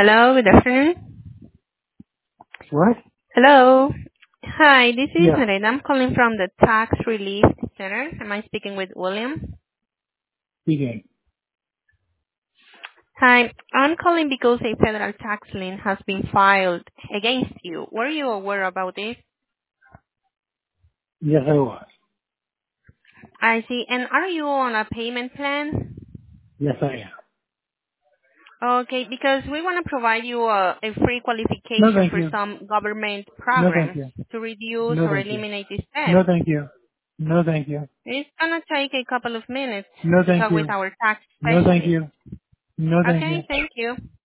Hello, good afternoon. What? Hello. Hi, this is Yeah. Nareda. I'm calling from the Tax Relief Center. Am I speaking with William? Speaking. Hi, I'm calling because a federal tax lien has been filed against you. Were you aware about this? Yes, I was. I see. And are you on a payment plan? Yes, I am. Okay, because we want to provide you a free No, qualification thank for you. some government No, thank programs you. to reduce No, or thank you. eliminate this debt. No, thank you. No, thank you. It's going to take a couple of minutes No, to thank talk with you. our tax No, thank specialist. you. No, thank you. Okay, thank you.